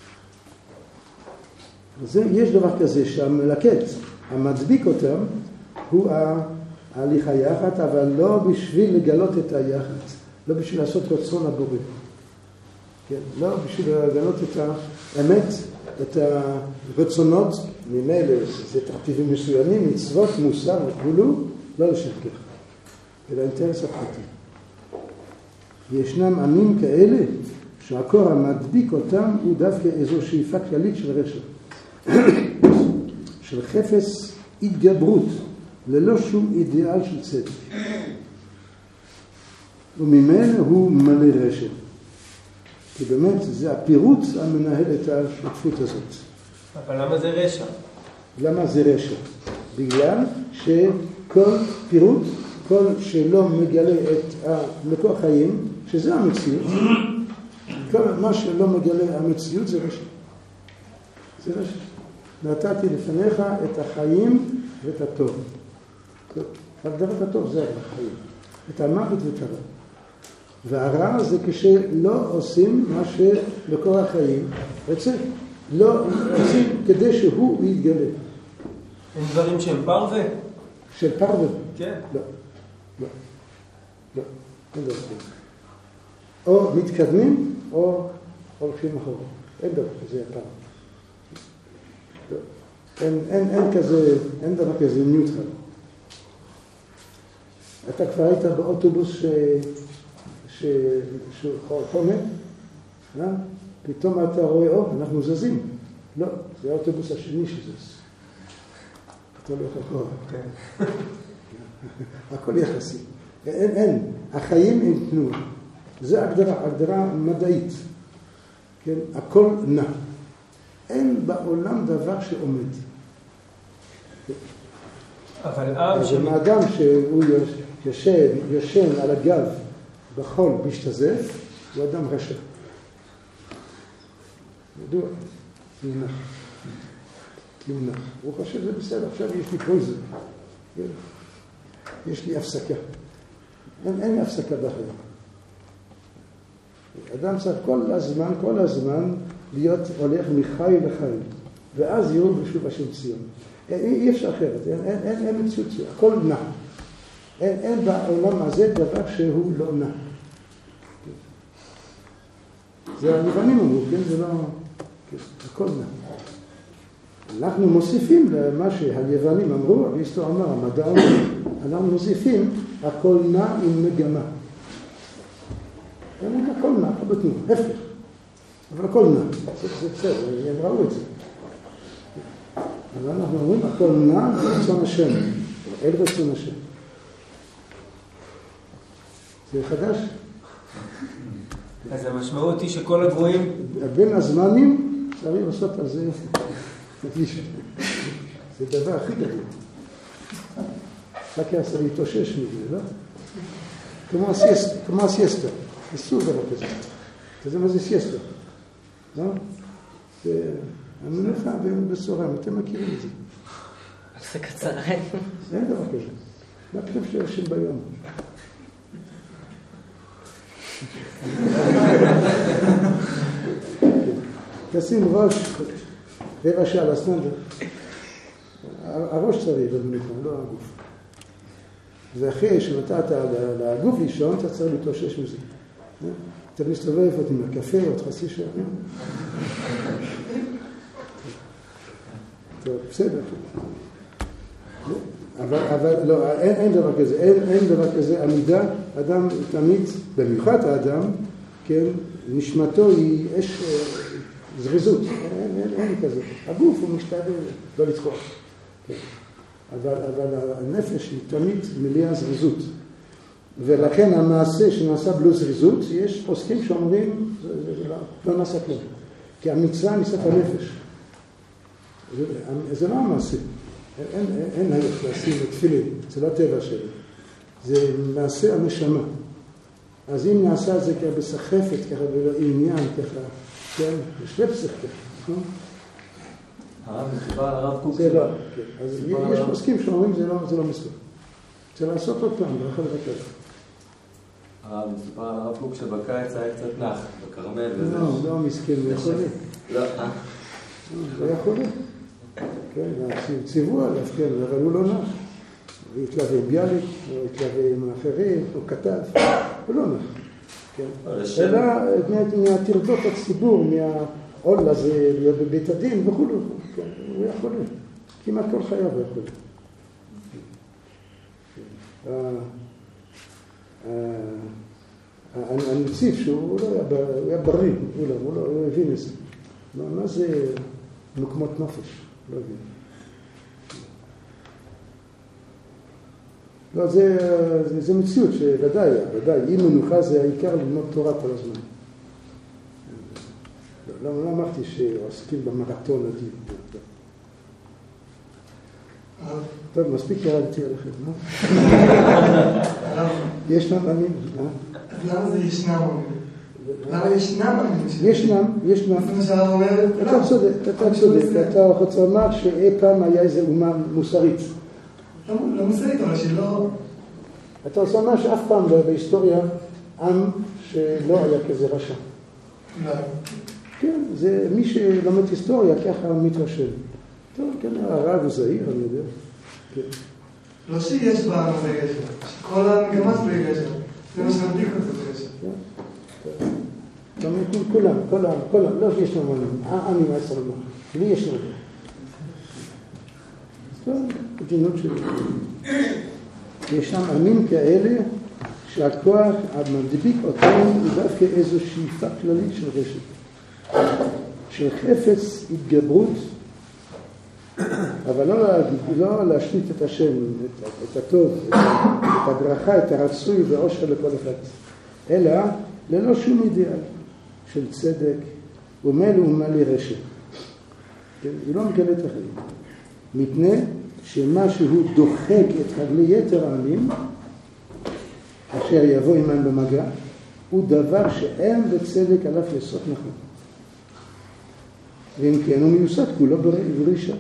וזה, יש דבר כזה שהמלכד, המדביק אותם, הוא ההליך היחד, אבל לא בשביל לגלות את היחד, לא בשביל לעשות רצון הבורא. כן? לא בשביל לגלות את האמת, את הרצונות, ממילא זה תרטיבים מסוימים, מצוות, מוסר וכולו, לא לשם כך, אלא אינטרס הפרטי. ישנם עמים כאלה שהקור המדביק אותם הוא דווקא איזו שאיפה כללית של רשע. של חפש התגברות, ללא שום אידיאל של צדק. וממנו הוא מלא רשת. כי באמת זה הפירוט המנהל את השותפות הזאת. אבל למה זה רשע? למה זה רשע? בגלל שכל פירוט, כל שלא מגלה את מקור החיים, שזה המציאות, כל מה שלא מגלה המציאות זה רשע. זה רשע. נתתי לפניך את החיים ואת הטוב. הגדרת הטוב זה החיים. את המוות ואת הרע. והרע זה כשלא עושים מה שמקור החיים רוצה. לא עושים כדי שהוא יתגלה. אין דברים שהם פרווה? של פרווה? כן. לא. לא. לא. אין דבר כזה. או מתקדמים או הולכים אחורה. אין דבר כזה הפעם. לא. אין, אין, אין כזה, אין דבר כזה ניוטרל. אתה כבר היית באוטובוס ש... ש... שהוא חונה, אה? פתאום אתה רואה, או, אנחנו זזים. לא, זה האוטובוס השני שזז. אתה לא יכול לקרוא. הכל יחסי. אין, אין. החיים הם תנועה. זה הגדרה, הגדרה מדעית. כן? הכל נע. אין בעולם דבר שעומד. אבל אב ש... האדם שהוא ישן, ישן על הגב בחול משתזף, הוא אדם רשע. ידוע, נמנע. נמנע. הוא חושב שזה בסדר, עכשיו יש לי פויזן. יש לי הפסקה. אין, אין הפסקה בחיים. אדם צריך כל הזמן, כל הזמן להיות הולך מחי לחי. ואז יראו בשוב השם ציון. אי אפשר אחרת, אין, אין, אין, אין מציאות, הכל נע. אין, אין בעולם הזה דבר שהוא לא נע. זה היוונים אמרו, כן? זה לא... הכל נע. אנחנו מוסיפים למה שהיוונים אמרו, אריסטו אמר, המדע אומר, אנחנו מוסיפים, הכל נע עם מגמה. הכל נע, הכל בתנועה, הפך. אבל הכל נע. זה בסדר, הם ראו את זה. אבל אנחנו אומרים, הכל נע ברצון השם, אל רצון השם. זה חדש? אז המשמעות היא שכל הגרועים... בין הזמנים צריך לעשות על זה... זה דבר הכי גדול. רק יעשה להתאושש מזה, לא? כמו הסיסטה, כמו הסיסטה. אסור דבר כזה. אתה יודע מה זה סיסטה? לא? זה... המנוחה בצהריים, אתם מכירים את זה. הפסקת צהריים. אין דבר כזה. מה פתאום שירשים ביום? תשים ראש, רבע שעה לסטנדר. הראש צריך במנוחה, לא הגוף. ואחרי שנתת לגוף לישון, אתה צריך להתאושש מזה. אתה מסתובב עוד עם הקפה, עוד חצי שעה. טוב, בסדר. אבל, אבל לא, אין, אין דבר כזה, אין, אין דבר כזה עמידה, אדם תמיד, במיוחד האדם, כן, נשמתו היא אש זריזות, אין, אין, אין כזה. הגוף הוא משתדל לא לצחוק. כן. אבל, אבל הנפש היא תמיד מלאה זריזות. ולכן המעשה שנעשה בלא זריזות, יש פוסקים שאומרים, זה, זה, זה לא, לא נעשה כלום. כי המצווה נעשית הנפש. זה, זה לא המעשה. אין, אין, אין הלך לשים את תפילין, זה לא טבע שלי. זה מעשה הנשמה. אז אם נעשה את זה ככה בסחפת, ככה בעניין, ככה, כן, בשלפסך ככה, נכון? הרב מסופר על הרב קוק. זה לא, כן. אז יש פוסקים שאומרים זה לא, זה לא מספיק. צריך לעשות עוד פעם, לא יכול לבקר. הרב מסופר על הרב קוק שבקיץ היה קצת נח, בקרמל וזה. לא, לא מסכים, הוא יכול לי. לא, אה? הוא יכול לי. כן, ציוו עליו, כן, אבל הוא לא נח. הוא התלווה עם ביאליק, הוא התלווה עם אחרים, הוא כתב, הוא לא נח. אלא מהתרדות הציבור, מהעול הזה, להיות בבית הדין וכו', הוא יכול לי. כמעט כל חייו הוא יכול לי. הנציב שהוא היה בריא, הוא לא הבין את זה. מה זה מקומות נפש? לא הבין. לא, זה, זה, זה מציאות שוודאי, ודאי, אם מנוחה זה העיקר ללמוד תורה כל הזמן. לא, לא, לא אמרתי שעוסקים במרתון עדיין. טוב, מספיק קראתי עליכם, לא? ישנם עמים, אה? למה זה ישנם עמים? למה ישנם עמים? ישנם, ישנם. אתה צודק, אתה צודק. אתה רוצה לומר שאי פעם היה איזו אומה מוסרית. לא מוסרית, אבל שלא... אתה רוצה לומר שאף פעם בהיסטוריה עם שלא היה כזה רשע. לא. כן, זה מי שלומד היסטוריה ככה מתרשם. טוב, כן, הרב הוא זהיר, אני יודע. לא שיש בעם הזה גשר, שכל המגמה זה בגשר. זה מה שמדליק אותו בגשר. כולם, כולם, כולם, לא שיש לנו עמים, עמים עשר לא. לי יש לנו. טוב, מדינות שלי. ישנם עמים כאלה שהכוח המדביק אותם הוא דווקא איזו שאיפה כללית של רשת. של חפץ התגברות, אבל לא, לא להשליט את השם, את, את הטוב, את, את הברכה, את הרצוי ואושר לכל אחד, אלא ללא שום אידיאל של צדק ומלא ומלא רשת. כן? הוא לא מגלה את החיים. מפני שמה שהוא דוחק את רגלי יתר העמים, אשר יבוא עמם במגע, הוא דבר שאין בצדק עליו יסוד נכון. ואם כן הוא מיוסד כולו ברישה.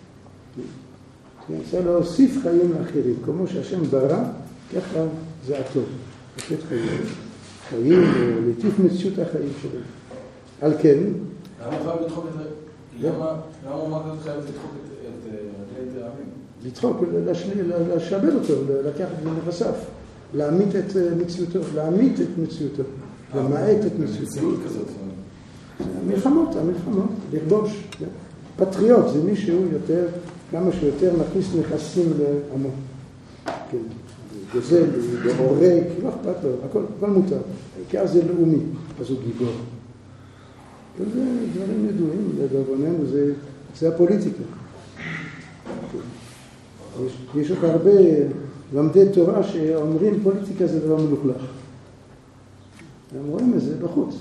זה להוסיף חיים לאחרים, כמו שהשם ברא, ככה זה הטוב. לתת חיים, חיים ולטיף מציאות החיים שלהם. על כן... למה הוא חייב לדחוק את זה? למה הוא אמר כזה חייב לדחוק את רגלי העמים? לדחוק, לשעבד אותו, לקחת לנכסיו, להעמיד את מציאותו, להעמיד את מציאותו, למעט את מציאותו. מציאות כזאת. המלחמות, המלחמות, לכבוש. פטריוט זה מישהו יותר, כמה שיותר מכניס נכסים לעמו. כן, גוזל, הורג, לא אכפת לו, הכל, הכל מותר. העיקר זה לאומי, אז הוא גיבור. וזה דברים ידועים, לדאבוננו, זה, זה הפוליטיקה. יש, יש עוד הרבה למדי תורה שאומרים פוליטיקה זה דבר מלוכלך. הם רואים את זה בחוץ.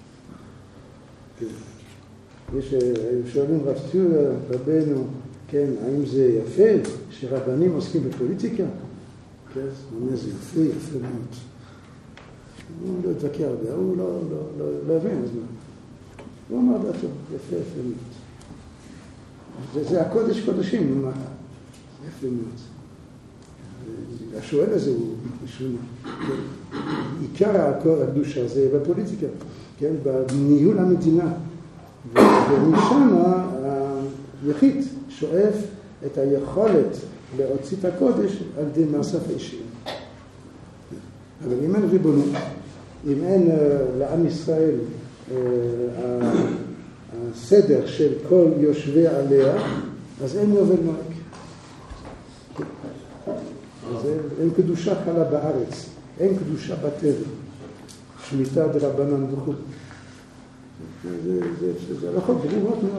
יש, שואלים רב ציודה, רבנו, כן, האם זה יפה שרבנים עוסקים בפוליטיקה? כן, הוא אומר, זה יפה, יפה מאוד. הוא לא התווכח הרבה, הוא לא, לא, לא, לא הבין, אז מה? הוא אמר דעתו, יפה, יפה מאוד. זה, זה הקודש קודשים, מה? יפה מאוד. השואל הזה הוא משונה. עיקר הקדושה זה בפוליטיקה, כן, בניהול המדינה. ומשם היחיד שואף את היכולת להוציא את הקודש על ידי מעשיו האישיים. אבל אם אין ריבונות, אם אין לעם ישראל הסדר של כל יושבי עליה, אז אין יובל נוהג. אין קדושה חלה בארץ, אין קדושה בטבע, שמיטה דרבנן וכו'. זה, זה, זה הלכות ברורות מאוד.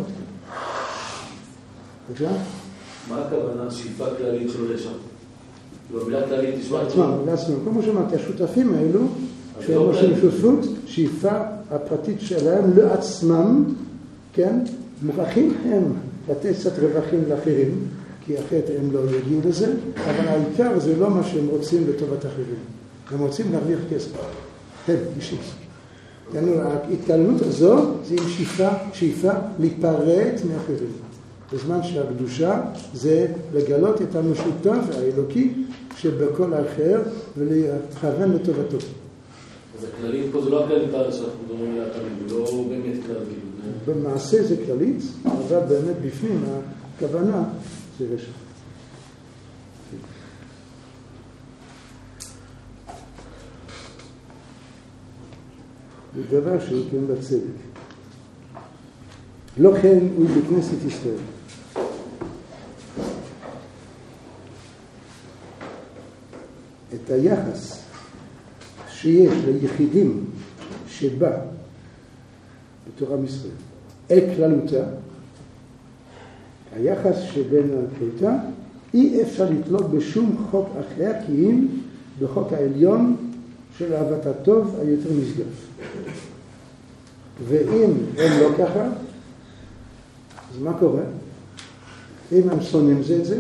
בבקשה? מה הכוונה שאיפה כללית של רשע? במילה כללית תשמע לעצמם, לעצמם. כמו שאמרתי, השותפים האלו, שהם עושים שותפות, שאיפה הפרטית שלהם לעצמם, כן? מוכרחים הם לתת קצת רווחים לאחרים, כי אחרת הם לא יגיעו לזה, אבל העיקר זה לא מה שהם רוצים לטובת אחרים. הם רוצים להרוויח כסף. הם, אישית. ההתקללות הזו זה עם שאיפה, שאיפה להיפרד מאחרים. בזמן שהקדושה זה לגלות את המשותף האלוקי שבכל האחר ולהתכוון לטובתו. אז הכללית פה זה לא הכללית שאנחנו מדברים עליה תמיד, זה לא באמת כללית. במעשה זה כללית, אבל באמת בפנים הכוונה זה רשע. זה דבר שהוא כן בצדק. לא כן הוא בכנסת ישראל. את היחס שיש ליחידים שבא בתורה מישראל אל כללותה, היחס שבין הכללותה אי אפשר לתלות בשום חוק אחר, כי אם בחוק העליון של אהבת הטוב היותר נשגב. ואם הם לא ככה, אז מה קורה? אם הם שונאים זה את זה,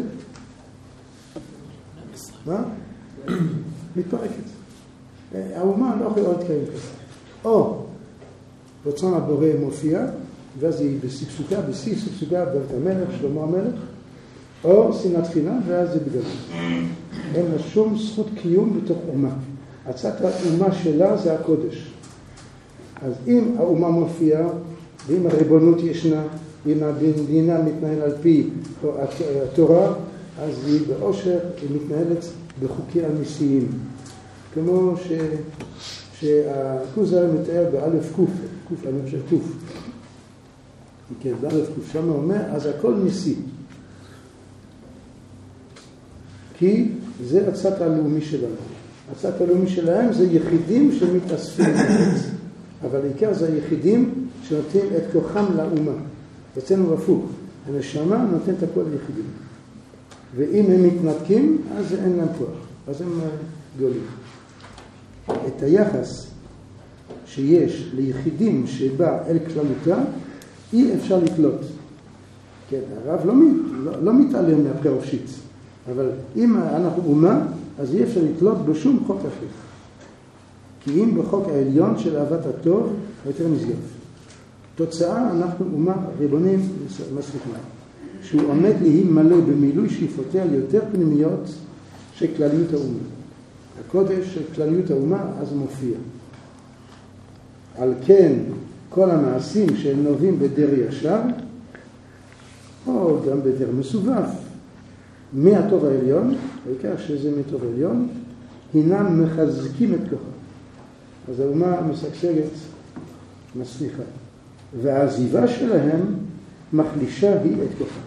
מה? מתפרקת. האומה לא יכולה להתקיים כזה. או רצון הבורא מופיע, ואז היא בשגשוגה, בשיא שגשוגה דוד המלך, שלמה המלך, או שנאת חינם, ואז זה בגלל. אין לה שום זכות קיום בתוך אומה. עצת האומה שלה זה הקודש. אז אם האומה מופיעה, ואם הריבונות ישנה, אם המדינה מתנהל על פי התורה, אז היא באושר, היא מתנהלת בחוקי המסיים. כמו ש... שהכוזר מתאר באלף קוף, קוף, אני חושב קוף. כן, באלף קוף, שם הוא אומר, אז הכל ניסי. כי זה הצד הלאומי שלנו. הצד הלאומי שלהם זה יחידים שמתאספים בארץ. אבל העיקר זה היחידים שנותנים את כוחם לאומה. אצלנו הפוך. הנשמה נותן את הכל ליחידים. ואם הם מתנתקים, אז אין להם כוח. אז הם גולים. את היחס שיש ליחידים שבא אל כללותה, אי אפשר לתלות. כן, הרב לא, לא, לא מתעלם מהפרשית. אבל אם אנחנו אומה, אז אי אפשר לתלות בשום חוק אחר. כי אם בחוק העליון של אהבת הטוב, יותר נשגב. תוצאה, אנחנו אומה ריבונים מסליחים. שהוא עומד להימלא במילוי שאיפותיה יותר פנימיות של כלליות האומה. הקודש של כלליות האומה אז מופיע. על כן, כל המעשים שהם נובעים בדר ישר, או גם בדר מסובב, מהטוב העליון, בעיקר שזה מטוב העליון, הינם מחזקים את כוחה. אז האומה משגשגת, מצליחה. והעזיבה שלהם מחלישה היא את כוחה.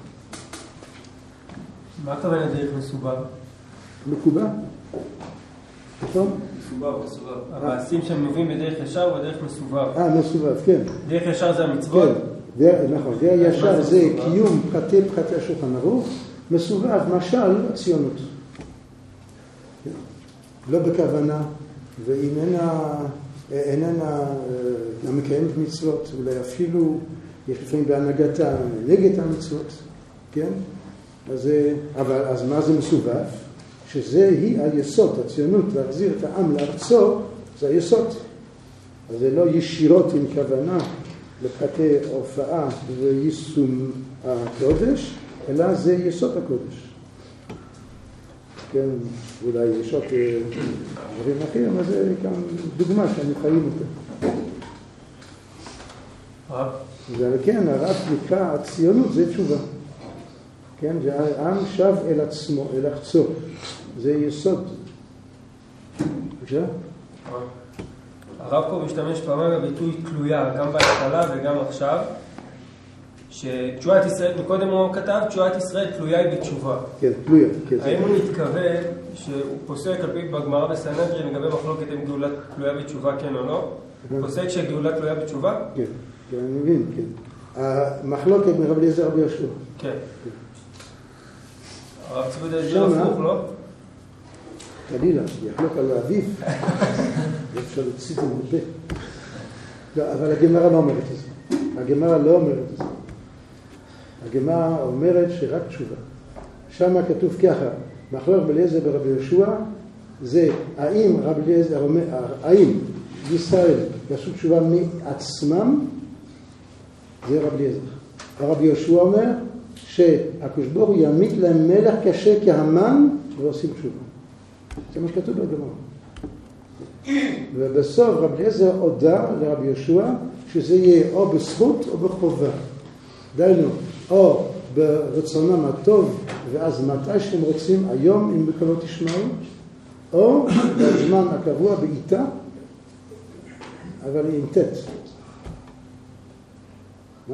מה הכוונה דרך מסובב? מקובע. נכון? מסובב, מסובב. המעשים שהם נובעים בדרך ישר או בדרך מסובב? אה, מסובב, כן. דרך ישר זה המצוות? כן, נכון. דרך ישר זה קיום פרטי פרטי השולחן ערוך. מסובב, משל, הציונות. לא בכוונה, ואם איננה מקיימת מצוות, אולי אפילו יש לפעמים בהנהגתה נגד המצוות, כן? אז, אבל אז מה זה מסובב? שזה היא היסוד, הציונות, להחזיר את העם לארצו, זה היסוד. אז זה לא ישירות עם כוונה לפרטי הופעה ויישום הקודש, אלא זה יסוד הקודש. כן, אולי יש עוד דברים אחרים, אבל זה כאן דוגמה שאני חיים אותה. הרב? ועל כן, הרב נקרא, הציונות זה תשובה. כן, והעם שב אל עצמו, אל ארצו. זה יסוד. בבקשה? הרב פה משתמש פעמיים בביטוי תלויה, גם בהתחלה וגם עכשיו, שתשועת ישראל, מקודם הוא כתב, תשועת ישראל תלויה היא בתשובה. כן, תלויה. כן, האם הוא מתכוון שהוא פוסק על פי בגמרא בסנהדרין לגבי מחלוקת אם גאולה תלויה בתשובה כן או לא? פוסק שגאולה תלויה בתשובה? כן, כן, אני מבין, כן. המחלוקת מרב אליעזר רבי יהושע. כן. הרב צבי הסביר הפוך, לא? חלילה, יחלוק על אביו. אפשר להוציא את זה מפה. לא, אבל הגמרא לא אומרת את זה. הגמרא לא אומרת את זה. הגמרא אומרת שרק תשובה. שם כתוב ככה, מחלוקת רבי אליעזר ברבי יהושע, זה האם רבי אליעזר אומר, האם ישראל יעשו תשובה מעצמם, זה רבי אליעזר. הרבי יהושע אומר שהקדוש ברוך הוא יעמיד להם מלך קשה כהמן ועושים תשובה. זה מה שכתוב בגמרא. ובסוף רבי אליעזר הודה לרבי יהושע שזה יהיה או בזכות או בחובה. דיינו, או ברצונם הטוב, ואז מתי שהם רוצים, היום אם בקולות תשמעו, או בזמן הקבוע בעיתה, אבל היא עם תת. מה?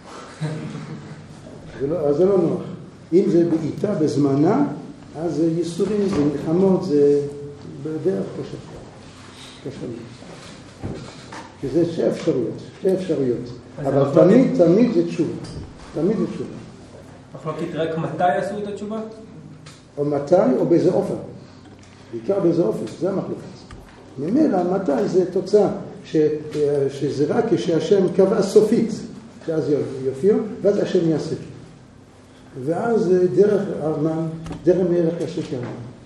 אז זה לא נוח. אם זה בעיתה בזמנה, אז זה ייסורים, זה מלחמות, זה בדרך קשה. קשה מאוד. כי זה שתי אפשרויות, שתי אפשרויות. אבל תמיד, תמיד זה תשובה. תמיד זה תשובה. מחלוקת רק מתי עשו את התשובה? או מתי, או באיזה אופן. בעיקר באיזה אופן, זה המחלוקת. ממילא, מתי זה תוצאה, ש, שזה רק כשהשם קבע סופית, שאז יופיע, ואז השם יעשה. ואז דרך ארמן, דרך מלך השקר.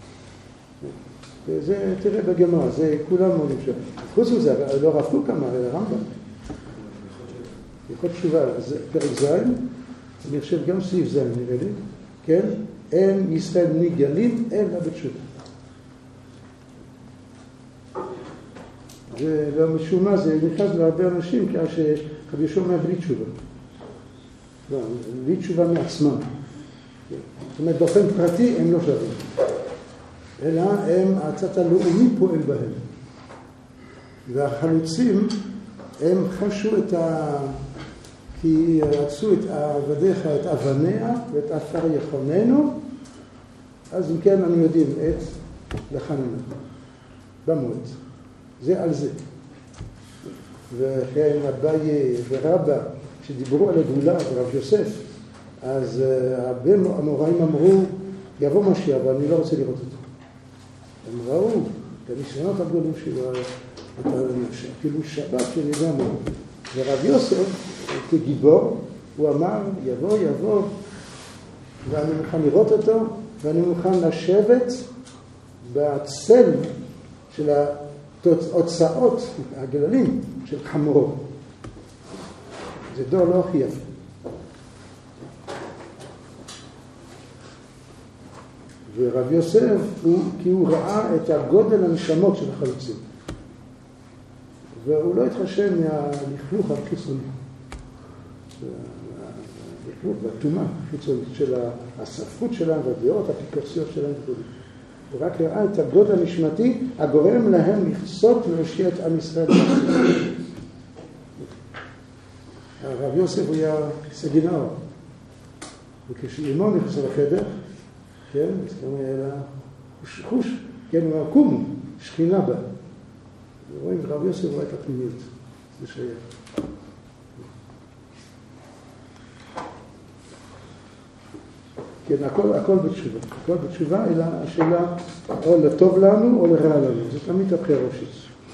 וזה, תראה בגמרא, זה כולם מונים שם. חוץ מזה, לא רב קוק אמר, אלא רמב"ם. יכול תשובה, פרק ז', אני חושב גם סעיף ז' נראה לי, כן? אין ישראל נגלים, אלא בתשובה. ולא משום מה, זה נכנס להרבה אנשים, כאשר רבי יהושע אומר בלי תשובה. לא, בלי תשובה מעצמם. זאת אומרת, באופן פרטי הם לא שווים. אלא הם, הצד הלאומי פועל בהם. והחלוצים, הם חשו את ה... כי רצו את עבדיך, את אבניה ואת עפר יחוננו, אז אם כן, אני יודעים את לחננה, במועד. זה על זה. וכן, אביי ורבא, שדיברו על הגאולה, ורב יוסף, אז הרבה המוראים אמרו, יבוא משיח, אבל אני לא רוצה לראות אותו. הם ראו, את הניסיונות הגדולים שלו, את כאילו שבת שנדע מאוד. ורב יוסף, כגיבור, הוא אמר, יבוא, יבוא, ואני מוכן לראות אותו, ואני מוכן לשבת בצל של ההוצאות, הגללים של חמורו. זה דור לא הכי יפה. ורב יוסף, הוא, כי הוא ראה את הגודל הנשמות של החלוצים. והוא לא התחשב מהלכלוך החיצוני. הלכלוך והתומה החיצונית של הספרות שלהם והדעות הפיקורסיות שלהם. הוא רק ראה את הגודל הנשמתי הגורם להם לחסות ולהושיע את עם ישראל. הרב יוסף הוא היה סגינאו. וכשאימו נכנס לחדר, כן, אז כמה היה לה חוש, חוש, כן, הוא היה קום, שכינה בה. ורואים, רב יוסף רואה את הפנימיות, זה שייך. כן, הכל, הכל בתשובה. הכל בתשובה, אלא השאלה או לטוב לנו או לרע לנו. זה תמיד הבחירה ראשית.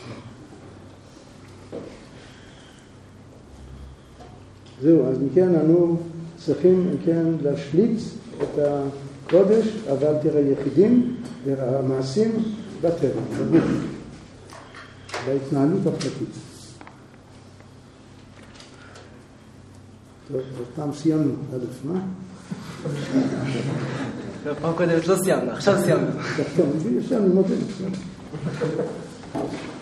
זהו, אז מכן אנו צריכים מכן להשליט את הקודש, אבל תראה יחידים והמעשים בטבע, בגוף, בהתנהלות הפרטית. טוב, פעם סיימנו, אלף, מה? פעם קודמת לא סיימנו, עכשיו סיימנו. טוב, יש לנו מודל.